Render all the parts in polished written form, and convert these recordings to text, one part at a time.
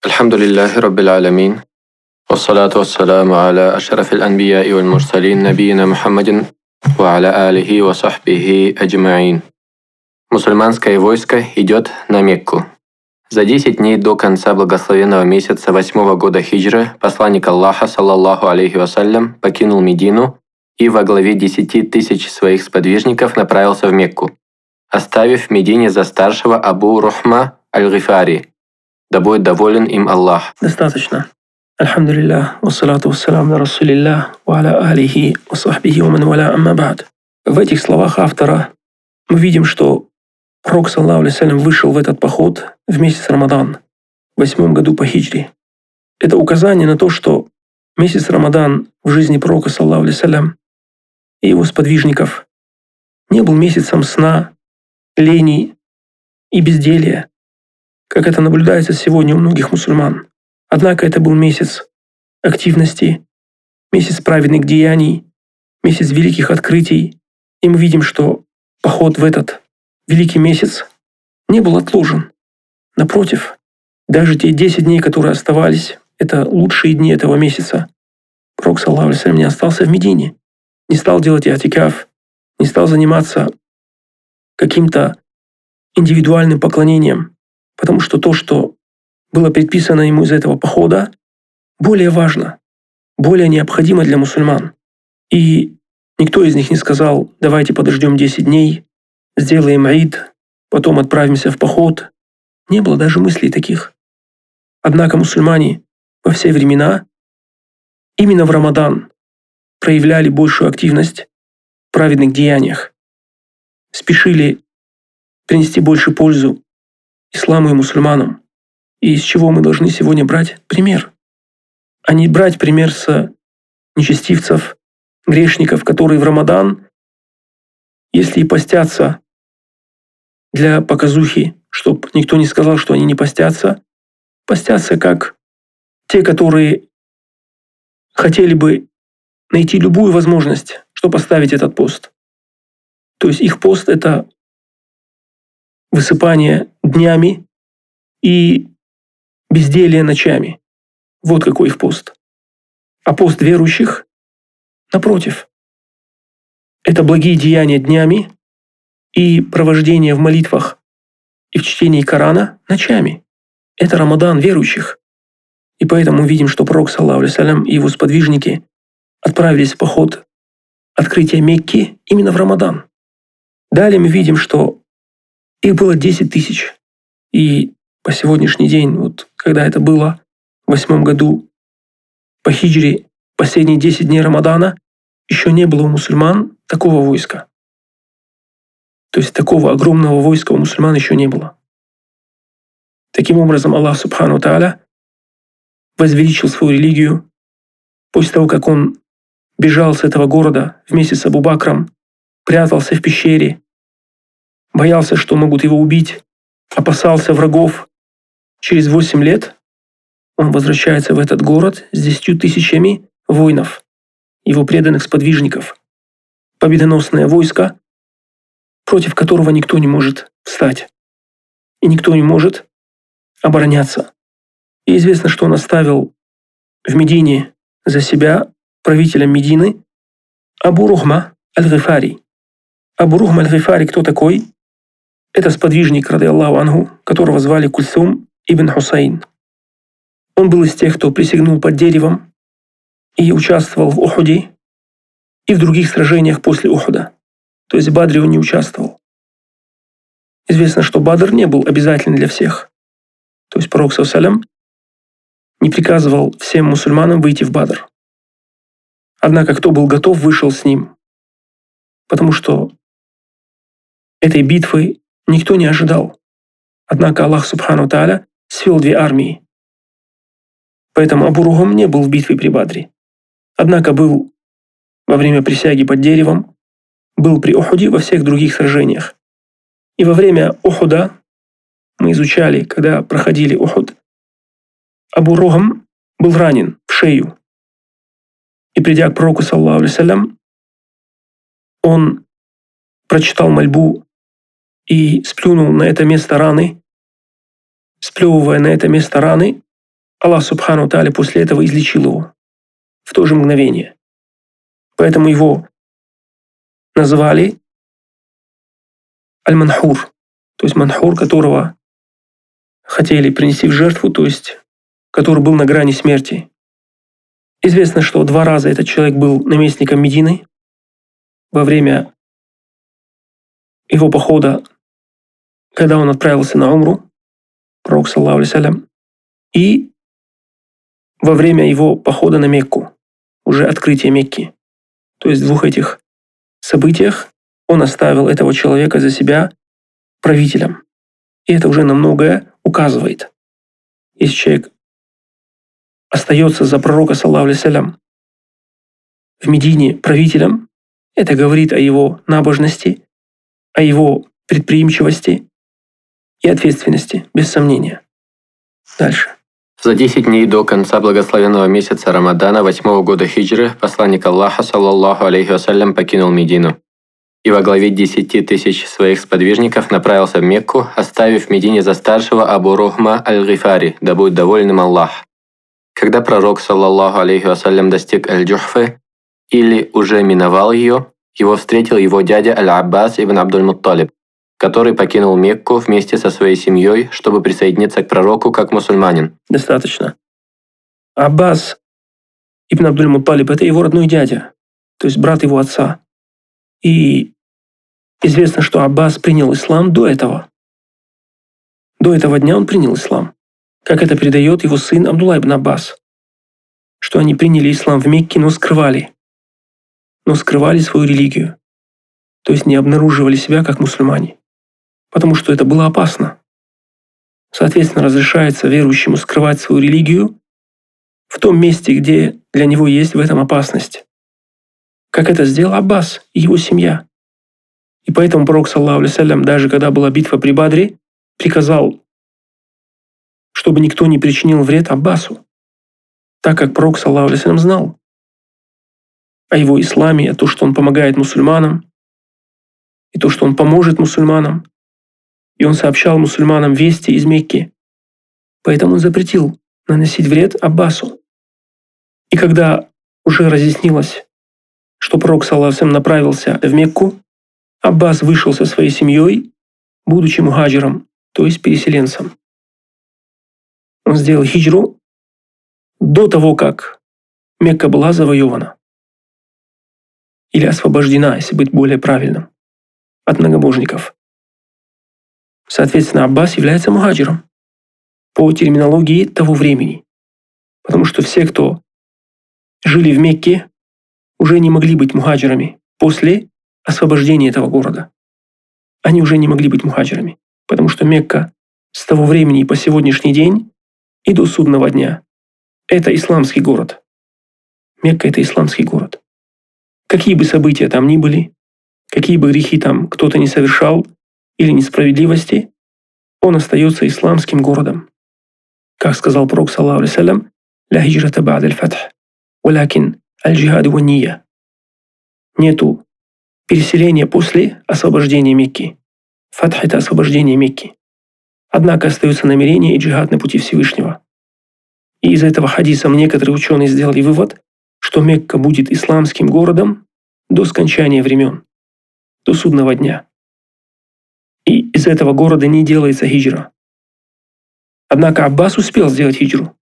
الحمد لله رب العالمين والصلاة والسلام على أشرف الأنبياء والمرسلين نبينا Мухаммадин ва аля алихи ва сахбихи аджмаин. Мусульманское войско идет на Мекку. За 10 дней до конца благословенного месяца 8-го года хиджры посланник Аллаха, саллаллаху алейхи вассалям, покинул Медину и во главе 10 тысяч своих сподвижников направился в Мекку, оставив в Медине за старшего Абу Рухма аль-Гифари. Да будет доволен им Аллах. Достаточно. Альхамдулиллах, вассалату вассалам на Расулиллах, ва аля алихи, ва сахбихи, ва ман валя, амма ба'д. В этих словах автора мы видим, что Пророк, саллаллаху алейхи вассалям, вышел в этот поход в месяц Рамадан, в 8-м году по хиджре. Это указание на то, что месяц Рамадан в жизни Пророка, саллаллаху алейхи вассалям, и его сподвижников не был месяцем сна, лени и безделия, как это наблюдается сегодня у многих мусульман. Однако это был месяц активности, месяц праведных деяний, месяц великих открытий. И мы видим, что поход в этот великий месяц не был отложен. Напротив, даже те 10 дней, которые оставались, это лучшие дни этого месяца. Пророк, саллаллаху алейхи вассалям, не остался в Медине, не стал делать иатикаф, не стал заниматься каким-то индивидуальным поклонением, потому что то, что было предписано ему из этого похода, более важно, более необходимо для мусульман. И никто из них не сказал: давайте подождем 10 дней, сделаем аид, потом отправимся в поход. Не было даже мыслей таких. Однако мусульмане во все времена именно в Рамадан проявляли большую активность в праведных деяниях, спешили принести больше пользу исламу и мусульманам. И из чего мы должны сегодня брать пример? А не брать пример с нечестивцев, грешников, которые в Рамадан, если и постятся для показухи, чтобы никто не сказал, что они не постятся, постятся как те, которые хотели бы найти любую возможность, чтобы оставить этот пост. То есть их пост – это высыпание днями и безделие ночами. Вот какой их пост. А пост верующих, напротив, это благие деяния днями и провождение в молитвах и в чтении Корана ночами. Это Рамадан верующих. И поэтому мы видим, что Пророк, саллаллаху алейхи вассалям, и его сподвижники отправились в поход открытия Мекки именно в Рамадан. Далее мы видим, что их было 10 тысяч. И по сегодняшний день, вот когда это было в 8-м году по хиджре, последние 10 дней Рамадана, еще не было у мусульман такого войска. То есть такого огромного войска у мусульман еще не было. Таким образом, Аллах Субхану Тааля возвеличил свою религию после того, как он бежал с этого города вместе с Абу Бакром, прятался в пещере, боялся, что могут его убить, опасался врагов. Через 8 лет он возвращается в этот город с 10 тысячами воинов, его преданных сподвижников. Победоносное войско, против которого никто не может встать. И никто не может обороняться. И известно, что он оставил в Медине за себя правителем Медины Абу Рухма аль-Гифари. Абу Рухма аль-Гифари кто такой? Это сподвижник, ради Аллаху анху, которого звали Кульсум ибн Хусайн. Он был из тех, кто присягнул под деревом и участвовал в Ухуде и в других сражениях после Ухуда. То есть в Бадре он не участвовал. Известно, что Бадр не был обязателен для всех. То есть Пророк саллаллаху не приказывал всем мусульманам выйти в Бадр. Однако кто был готов, вышел с ним. Потому что этой битвы никто не ожидал. Однако Аллах Субхану Тааля свел 2 армии. Поэтому Абу Рухм не был в битве при Бадре. Однако был во время присяги под деревом, был при Ухуде, во всех других сражениях. И во время Ухуда, мы изучали, когда проходили Ухуд, Абу Рухм был ранен в шею. И придя к пророку, саллаллаху алейхи вассалям, он прочитал мольбу и сплюнул на это место раны. Сплевывая на это место раны, Аллах Субхану Тааля после этого излечил его в то же мгновение. Поэтому его назвали Аль-Манхур, то есть Манхур, которого хотели принести в жертву, то есть который был на грани смерти. Известно, что 2 раза этот человек был наместником Медины во время его похода, когда он отправился на Умру, пророк саллаллаху алейхи вассалям, и во время его похода на Мекку, уже открытие Мекки. То есть в 2 этих событиях он оставил этого человека за себя правителем. И это уже на многое указывает. Если человек остается за пророка саллаллаху алейхи вассалям в Медине правителем, это говорит о его набожности, о его предприимчивости и ответственности, без сомнения. Дальше. За 10 дней до конца благословенного месяца Рамадана 8-го года хиджры посланник Аллаха, саллаллаху алейхи вассалям, покинул Медину и во главе 10 тысяч своих сподвижников направился в Мекку, оставив в Медине за старшего Абу Рухма Аль-Гифари, да будет доволен Аллах. Когда пророк, саллаллаху алейхи вассалям, достиг Аль-Джухфы или уже миновал ее, его встретил его дядя Аль-Аббас ибн Абдуль-Мутталиб, который покинул Мекку вместе со своей семьей, чтобы присоединиться к пророку как мусульманин. Достаточно. Аббас ибн Абдуль-Мутталиб – это его родной дядя, то есть брат его отца. И известно, что Аббас принял ислам до этого. До этого дня он принял ислам. Как это передает его сын Абдулла ибн Аббас, что они приняли ислам в Мекке, но скрывали свою религию, то есть не обнаруживали себя как мусульмане, потому что это было опасно. Соответственно, разрешается верующему скрывать свою религию в том месте, где для него есть в этом опасность. Как это сделал Аббас и его семья. И поэтому пророк, саллаллаху алейхи вассалям, даже когда была битва при Бадре, приказал, чтобы никто не причинил вред Аббасу, так как пророк, саллаллаху алейхи вассалям, знал о его исламе, о том, что он помогает мусульманам, и то, что он поможет мусульманам, и он сообщал мусульманам вести из Мекки. Поэтому он запретил наносить вред Аббасу. И когда уже разъяснилось, что пророк, саллаллаху алейхи вассалям, направился в Мекку, Аббас вышел со своей семьей, будучи мухаджиром, то есть переселенцем. Он сделал хиджру до того, как Мекка была завоевана. Или освобождена, если быть более правильным, от многобожников. Соответственно, Аббас является мухаджиром по терминологии того времени. Потому что все, кто жили в Мекке, уже не могли быть мухаджирами после освобождения этого города. Они уже не могли быть мухаджирами, потому что Мекка с того времени и по сегодняшний день и до судного дня – это исламский город. Мекка – это исламский город. Какие бы события там ни были, какие бы грехи там кто-то не совершал или несправедливости, он остается исламским городом. Как сказал пророк, саллаллаху алейхи вассалям, «Ля хиджрата ба'д аль-фатх, валякин аль-джихад ва нийя». Нету переселения после освобождения Мекки. Фатх – это освобождение Мекки. Однако остается намерение и джихад на пути Всевышнего. И из этого хадиса некоторые ученые сделали вывод, что Мекка будет исламским городом до скончания времен, до судного дня. И из этого города не делается хиджра. Однако Аббас успел сделать хиджру.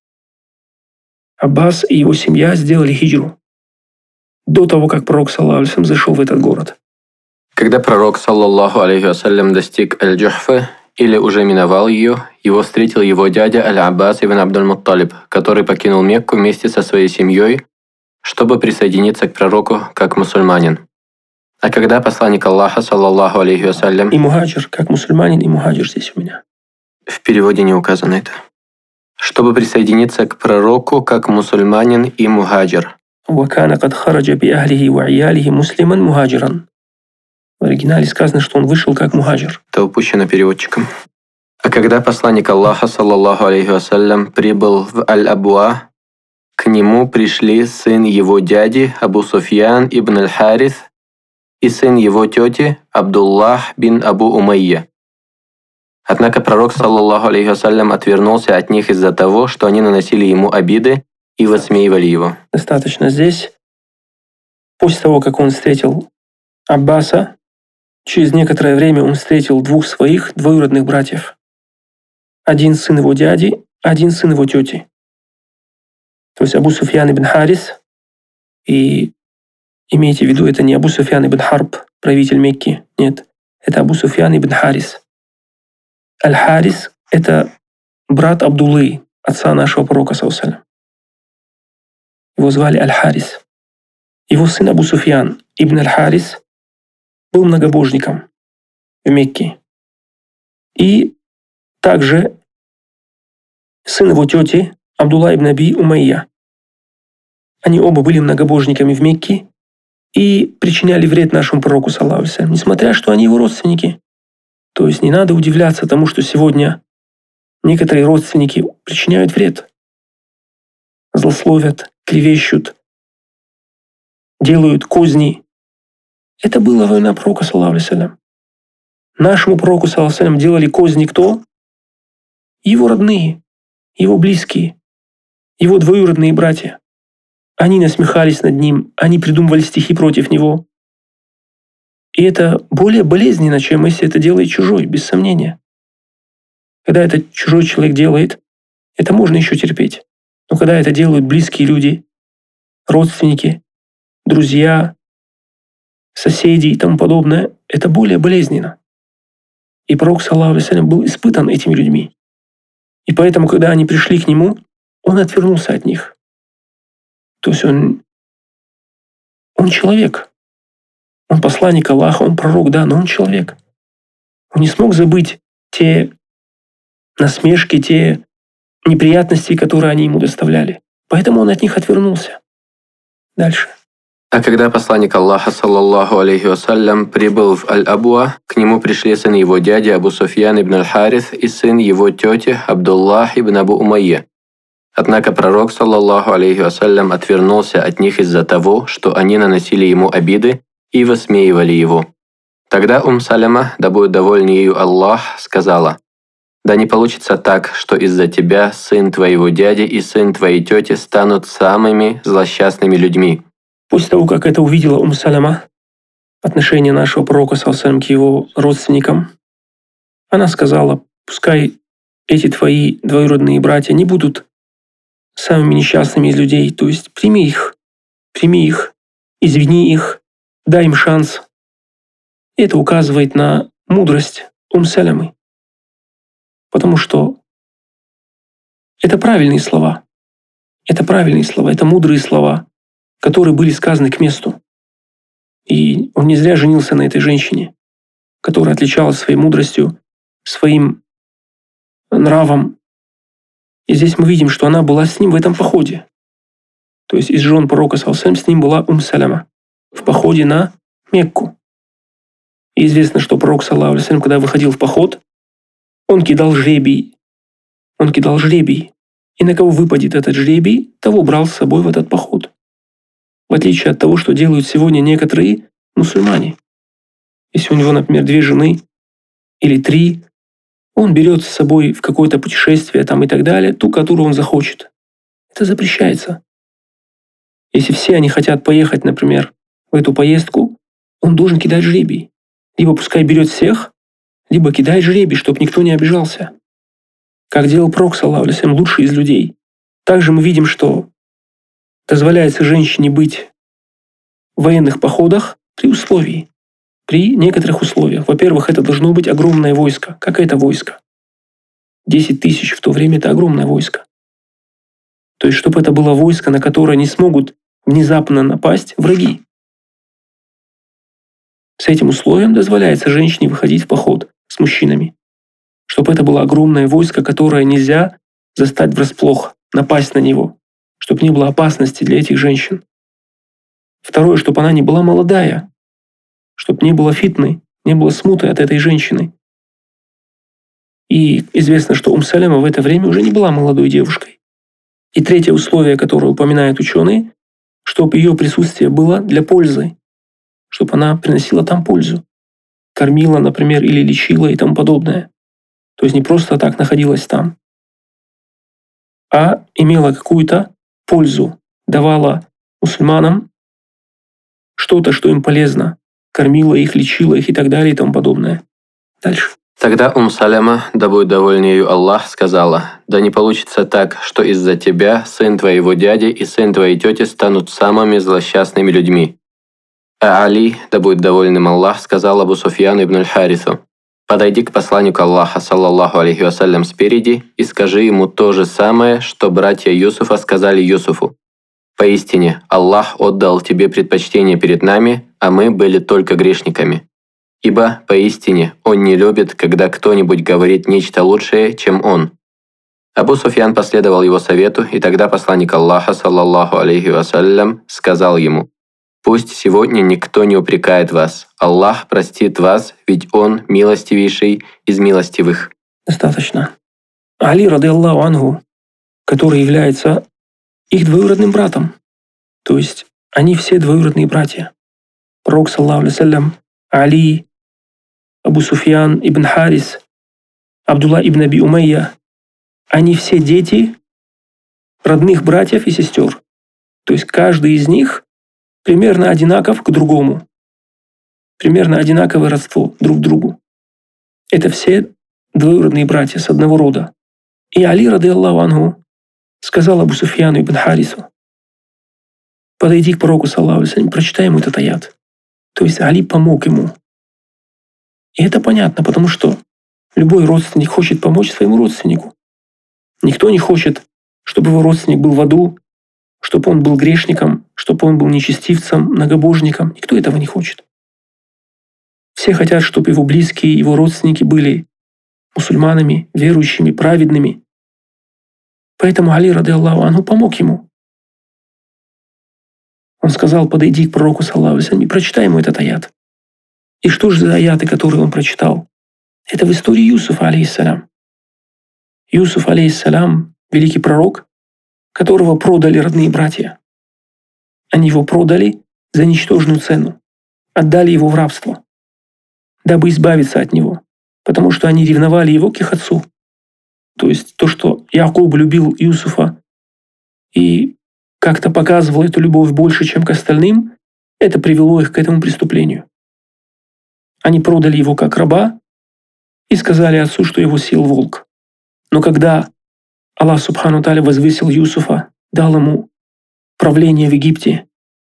Аббас и его семья сделали хиджру до того, как пророк, саллаллаху алейхи вассалям, зашел в этот город. Когда пророк, саллаллаху алейхи вассалям, достиг Аль-Джухфы или уже миновал ее, его встретил его дядя Аль-Аббас ибн Абдуль-Мутталиб, который покинул Мекку вместе со своей семьей, чтобы присоединиться к пророку как мусульманин. А когда посланник Аллаха, саллаллаху алейхи вассалям... И мухаджир, как мусульманин, и мухаджир здесь у меня. В переводе не указано это. Чтобы присоединиться к пророку как мусульманин и мухаджир. وَكَانَ قَدْ خَرَجَ بِأَهْلِهِ وَعِيَالِهِ مُسْلِمًا مُهَاجِرًا. В оригинале сказано, что он вышел как мухаджир. Это упущено переводчиком. А когда посланник Аллаха, саллаллаху алейхи вассалям, прибыл в Аль-Абуа, к нему пришли сын его дяди Абу Суфьян ибн Аль-Харис и сын его тети Абдуллах бин Абу Умайя. Однако пророк, саллаллаху алейхи вассалям, отвернулся от них из-за того, что они наносили ему обиды и высмеивали его. Достаточно здесь. После того, как он встретил Аббаса, через некоторое время он встретил двух своих двоюродных братьев. Один сын его дяди, один сын его тети. То есть Абу Суфьян ибн Харис. И имейте в виду, это не Абу Суфьян ибн Харб, правитель Мекки. Нет, это Абу Суфьян ибн Харис. Аль-Харис – это брат Абдуллы, отца нашего пророка, саллаллаху. Его звали Аль-Харис. Его сын Абу Суфьян ибн Аль-Харис был многобожником в Мекке. И также сын его тети Абдулла ибн Аби Умайя. Они оба были многобожниками в Мекке и причиняли вред нашему пророку, саллаллаху алейхи ва саллям, несмотря что они его родственники. То есть не надо удивляться тому, что сегодня некоторые родственники причиняют вред, злословят, клевещут, делают козни. Это была война пророка, саллаллаху алейхи ва саллям. Нашему пророку, саллаллаху алейхи ва саллям, делали козни кто? Его родные, его близкие, его двоюродные братья. Они насмехались над ним, они придумывали стихи против него. И это более болезненно, чем если это делает чужой, без сомнения. Когда это чужой человек делает, это можно еще терпеть. Но когда это делают близкие люди, родственники, друзья, соседи и тому подобное, это более болезненно. И пророк, саллаллаху алейхи ва саллям, был испытан этими людьми. И поэтому, когда они пришли к нему, он отвернулся от них. То есть он человек. Он посланник Аллаха, он пророк, да, но он человек. Он не смог забыть те насмешки, те неприятности, которые они ему доставляли. Поэтому он от них отвернулся. Дальше. А когда посланник Аллаха, саллаллаху алейхи вассалям, прибыл в Аль-Абуа, к нему пришли сын его дяди Абу Суфьян ибн Аль-Харис и сын его тети Абдуллах ибн Абу Умайя. Однако пророк, саллаллаху алейхи вассалям, отвернулся от них из-за того, что они наносили ему обиды и высмеивали его. Тогда Саляма, да будет доволен ею Аллах, сказала: «Да не получится так, что из-за тебя сын твоего дяди и сын твоей тети станут самыми злосчастными людьми». После того, как это увидела Саляма, отношение нашего пророка, саллаллаху алейхи ва саллям, к его родственникам, она сказала: пускай эти твои двоюродные братья не будут самыми несчастными из людей, то есть прими их, извини их, дай им шанс. Это указывает на мудрость Салямы. Потому что это правильные слова. Это мудрые слова, которые были сказаны к месту. И он не зря женился на этой женщине, которая отличалась своей мудростью, своим нравом. И здесь мы видим, что она была с ним в этом походе. То есть из жен пророка, саллаллаху алейхи ва саллям, с ним была Саляма в походе на Мекку. И известно, что пророк, саллаллаху алейхи ва саллям, когда выходил в поход, он кидал жребий. И на кого выпадет этот жребий, того брал с собой в этот поход. В отличие от того, что делают сегодня некоторые мусульмане. Если у него, например, 2 жены или 3, он берет с собой в какое-то путешествие там и так далее, ту, которую он захочет. Это запрещается. Если все они хотят поехать, например, в эту поездку, он должен кидать жребий. Либо пускай берет всех, либо кидает жребий, чтобы никто не обижался. Как делал пророк, саллаллаху алейхи ва саллям, лучший из людей. Также мы видим, что дозволяется женщине быть в военных походах при некоторых условиях. Во-первых, это должно быть огромное войско. Как это войско? 10 тысяч в то время – это огромное войско. То есть, чтобы это было войско, на которое не смогут внезапно напасть враги. С этим условием дозволяется женщине выходить в поход с мужчинами. Чтобы это было огромное войско, которое нельзя застать врасплох, напасть на него. Чтобы не было опасности для этих женщин. Второе, чтобы она не была молодая. Чтобы не было фитны, не было смуты от этой женщины. И известно, что Саляма в это время уже не была молодой девушкой. И третье условие, которое упоминают ученые, чтобы ее присутствие было для пользы, чтобы она приносила там пользу. Кормила, например, или лечила и тому подобное. То есть не просто так находилась там, а имела какую-то пользу, давала мусульманам что-то, что им полезно, кормила их, лечила их и так далее и тому подобное. Дальше. Тогда Саляма, да будет доволен ею Аллах, сказала: «Да не получится так, что из-за тебя сын твоего дяди и сын твоей тети станут самыми злосчастными людьми». А Али, да будет доволен им Аллах, сказал Абу Суфьяну ибн аль-Харису: «Подойди к посланнику Аллаха, саллаллаху алейхи вассалям, спереди и скажи ему то же самое, что братья Юсуфа сказали Юсуфу. Поистине, Аллах отдал тебе предпочтение перед нами, а мы были только грешниками. Ибо, поистине, Он не любит, когда кто-нибудь говорит нечто лучшее, чем Он». Абу Суфьян последовал его совету, и тогда посланник Аллаха, саллаллаху алейхи вассалям, сказал ему: «Пусть сегодня никто не упрекает вас. Аллах простит вас, ведь Он милостивейший из милостивых». Достаточно. Али, рады Аллаху анху, который является их двоюродным братом. То есть они все двоюродные братья. Пророк, саллаллаху алейхи вассалям, Али, Абу Суфьян ибн Харис, Абдулла ибн Аби Умайя, они все дети родных братьев и сестер. То есть каждый из них примерно одинаков к другому. Примерно одинаковое родство друг к другу. Это все двоюродные братья с одного рода. И Али, рады Аллаху анху, сказал Абу Суфьяну ибн Харису: «Подойди к пророку, саллаллаху алейхи вассалям, прочитай ему этот аят». То есть Али помог ему. И это понятно, потому что любой родственник хочет помочь своему родственнику. Никто не хочет, чтобы его родственник был в аду, чтобы он был грешником, чтобы он был нечестивцем, многобожником. Никто этого не хочет. Все хотят, чтобы его близкие, его родственники были мусульманами, верующими, праведными. Поэтому Али, рады Аллаху анху, помог ему. Он сказал: «Подойди к пророку, саллаллаху алейхи вассалям, и прочитай ему этот аят». И что же за аяты, которые он прочитал? Это в истории Юсуфа, алейхиссалям. Юсуф, алейхиссалям, великий пророк, которого продали родные братья. Они его продали за ничтожную цену, отдали его в рабство, дабы избавиться от него, потому что они ревновали его к их отцу. То есть то, что Якуб любил Юсуфа и как-то показывал эту любовь больше, чем к остальным, это привело их к этому преступлению. Они продали его как раба и сказали отцу, что его съел волк. Но когда Аллах Субхану Тааля возвысил Юсуфа, дал ему правление в Египте,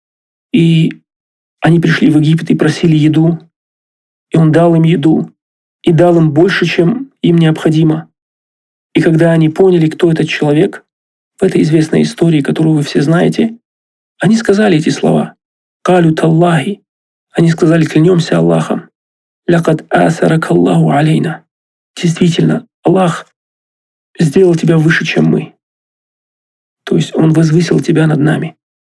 и они пришли в Египет и просили еду, и он дал им еду, и дал им больше, чем им необходимо. И когда они поняли, кто этот человек, в этой известной истории, которую вы все знаете, они сказали эти слова: «Калю таллахи», они сказали: «Клянемся Аллахом, лякад асарака Аллаху алейна». Действительно, Аллах сделал тебя выше, чем мы. То есть Он возвысил тебя над нами.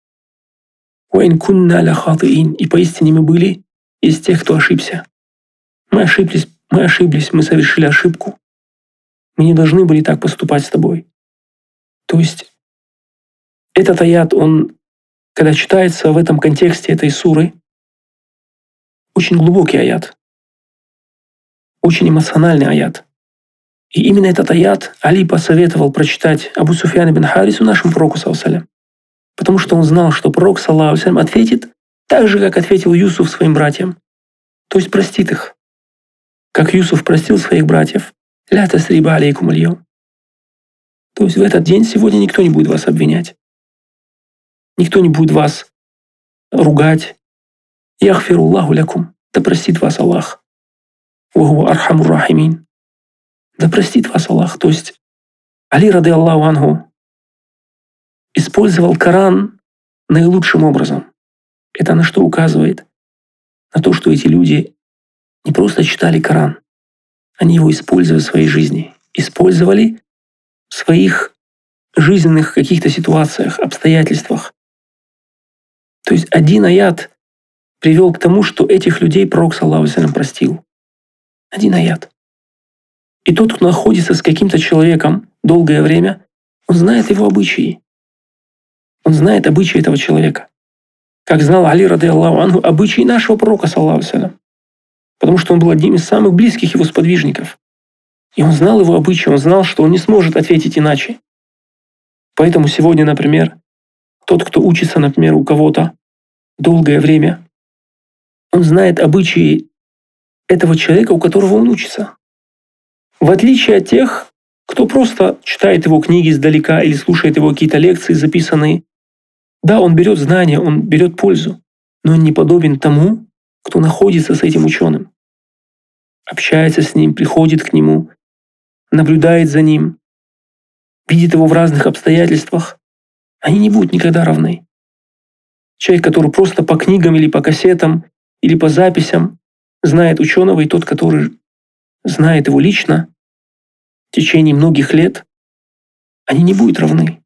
«Уэйн кунна ля хатыин», и поистине мы были из тех, кто ошибся. Мы ошиблись, мы совершили ошибку. Мы не должны были так поступать с тобой. То есть этот аят, он, когда читается в этом контексте этой суры, очень глубокий аят, очень эмоциональный аят. И именно этот аят Али посоветовал прочитать Абу Суфьяну ибн Харису, нашему пророку, саллаллаху алейхи вассалям, потому что он знал, что пророк, саллаллаху алейхи вассалям, ответит так же, как ответил Юсуф своим братьям, то есть простит их. Как Юсуф простил своих братьев: «Ля тасриба алейкум аль-йом». То есть в этот день сегодня никто не будет вас обвинять. Никто не будет вас ругать. «Яхфируллаху лякум», да простит вас Аллах. «Ва хуа архамур рахимин», да простит вас Аллах. То есть Али, рады Аллаху анху, использовал Коран наилучшим образом. Это на что указывает? На то, что эти люди не просто читали Коран, они его использовали в своей жизни. Использовали в своих жизненных каких-то ситуациях, обстоятельствах. То есть один аят привел к тому, что этих людей пророк, саллаллаху алейхи вассалям, простил. Один аят. И тот, кто находится с каким-то человеком долгое время, он знает его обычаи. Он знает обычаи этого человека. Как знал Али, рады Аллаху анху, обычаи нашего пророка, саллаллаху алейхи вассалям. Потому что он был одним из самых близких его сподвижников. И он знал его обычаи, он знал, что он не сможет ответить иначе. Поэтому сегодня, например, тот, кто учится, например, у кого-то долгое время, он знает обычаи этого человека, у которого он учится. В отличие от тех, кто просто читает его книги издалека или слушает его какие-то лекции записанные. Да, он берет знания, он берет пользу, но он не подобен тому, кто находится с этим ученым. Общается с ним, приходит к нему, наблюдает за ним, видит его в разных обстоятельствах. Они не будут никогда равны. Человек, который просто по книгам или по кассетам или по записям знает ученого, и тот, который знает его лично в течение многих лет, они не будут равны.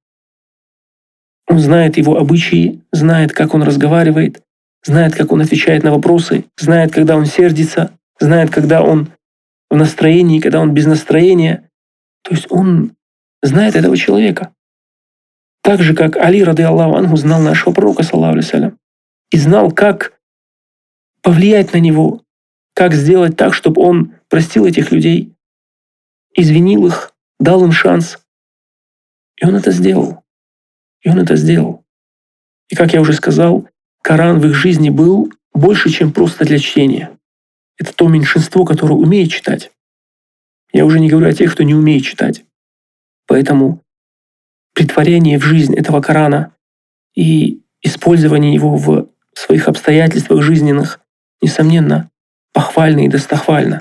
Он знает его обычаи, знает, как он разговаривает, знает, как он отвечает на вопросы, знает, когда он сердится, знает, когда он в настроении, когда он без настроения. То есть он знает этого человека. Так же, как Али, рады Аллаху анху, знал нашего пророка, саллаллаху алейхи ва саллям, и знал, как повлиять на него, как сделать так, чтобы он простил этих людей, извинил их, дал им шанс. И он это сделал. И он это сделал. И как я уже сказал, Коран в их жизни был больше, чем просто для чтения. Это то меньшинство, которое умеет читать. Я уже не говорю о тех, кто не умеет читать. Поэтому претворение в жизнь этого Корана и использование его в своих обстоятельствах жизненных, несомненно, похвально и достохвально.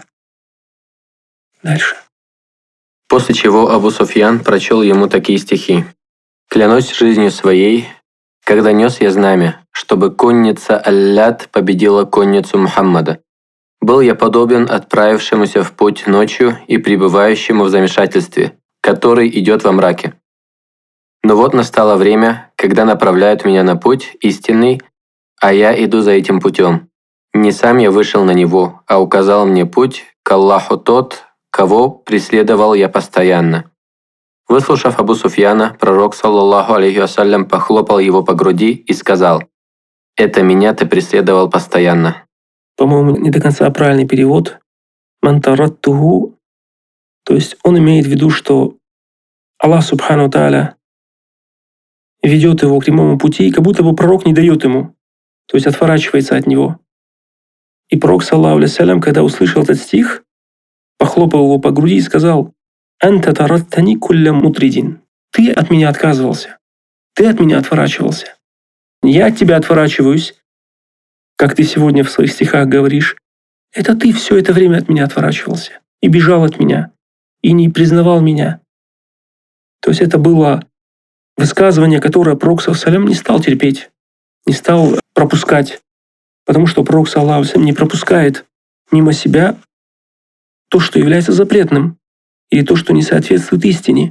Дальше. После чего Абу Суфьян прочел ему такие стихи. «Клянусь жизнью своей, когда нес я знамя, чтобы конница Аллят победила конницу Мухаммада. Был я подобен отправившемуся в путь ночью и пребывающему в замешательстве, который идет во мраке. Но вот настало время, когда направляют меня на путь истинный, а я иду за этим путем. Не сам я вышел на него, а указал мне путь к Аллаху тот, кого преследовал я постоянно». Выслушав Абу Суфьяна, пророк, саллаллаху алейхи вассалям, похлопал его по груди и сказал: «Это меня ты преследовал постоянно». По-моему, не до конца правильный перевод. «Мантараттуху», то есть он имеет в виду, что Аллах субхану тааля ведет его к прямому пути, и как будто бы пророк не дает ему, то есть отворачивается от него. И пророк, саллаллаху алейхи вассалям, когда услышал этот стих, похлопал его по груди и сказал: «Анта тараттани кулля мутридин». Ты от меня отказывался. Ты от меня отворачивался. Я от тебя отворачиваюсь, как ты сегодня в своих стихах говоришь. Это ты все это время от меня отворачивался. И бежал от меня. И не признавал меня. То есть это было высказывание, которое пророк саллаллаху не стал терпеть. Не стал пропускать. Потому что пророк саллаллаху не пропускает мимо себя то, что является запретным. Или то, что не соответствует истине.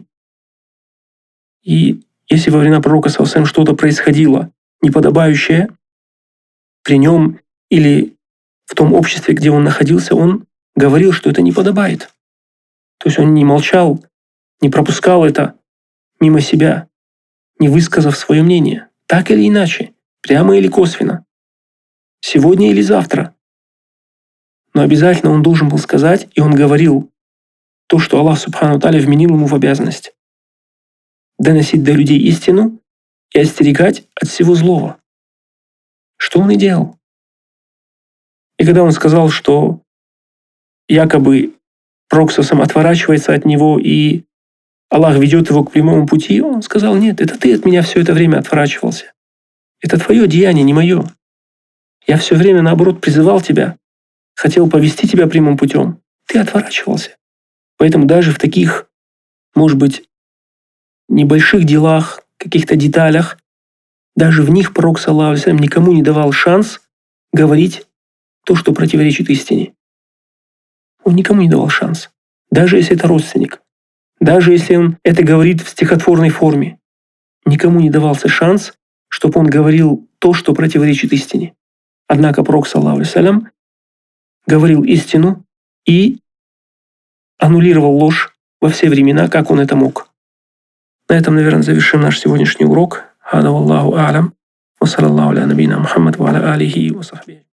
И если во времена пророка саллаллаху что-то происходило неподобающее при нем или в том обществе, где он находился, он говорил, что это не подобает. То есть он не молчал, не пропускал это мимо себя, не высказав свое мнение, так или иначе, прямо или косвенно, сегодня или завтра. Но обязательно он должен был сказать, и он говорил то, что Аллах субхану тааля вменил ему в обязанность. Доносить до людей истину и остерегать от всего злого. Что он и делал. И когда он сказал, что якобы пророк сам отворачивается от него и Аллах ведет его к прямому пути, он сказал: нет, это ты от меня все это время отворачивался. Это твое деяние, не мое. Я все время, наоборот, призывал тебя, хотел повести тебя прямым путем. Ты отворачивался. Поэтому даже в таких, может быть, небольших делах, каких-то деталях, даже в них пророк, саллаллаху алейхи ва саллям, никому не давал шанс говорить то, что противоречит истине. Он никому не давал шанс. Даже если это родственник. Даже если он это говорит в стихотворной форме. Никому не давался шанс, чтобы он говорил то, что противоречит истине. Однако пророк, саллаллаху алейхи ва саллям, говорил истину и аннулировал ложь во все времена, как он это мог. На этом, наверное, завершим наш сегодняшний урок. Хада валлаху а'лям. Ва саллаллаху аля набийна Мухаммад ва аля алихи ва сахбихи.